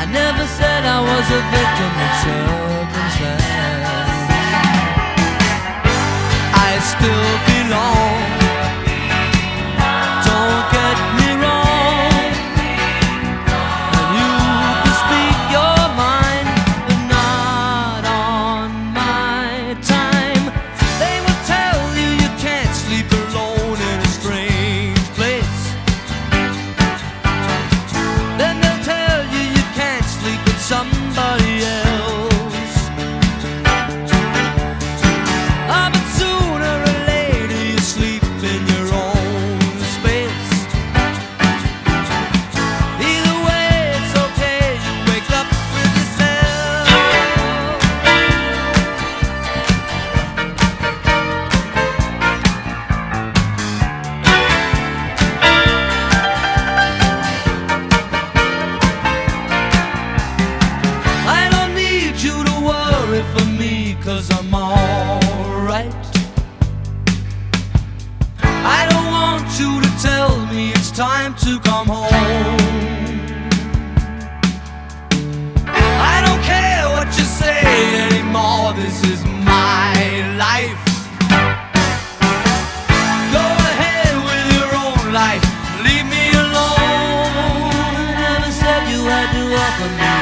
I never said I was a victim of circumstance. I still belong. Don't get me wrong. And you can speak your mind, but not on my time. They will tell you you can't sleep alone in a strange place. Then they'll tell you you can't sleep with somebody else. Ah, but sooner or later you sleep in your own space. Either way, it's okay, you wake up with yourself. I don't need you to worry for me, 'cause I'm alright. I don't want you to tell me it's time to come home. I don't care what you say anymore, this is my life. Go ahead with your own life, leave me alone. I never said you had to welcome me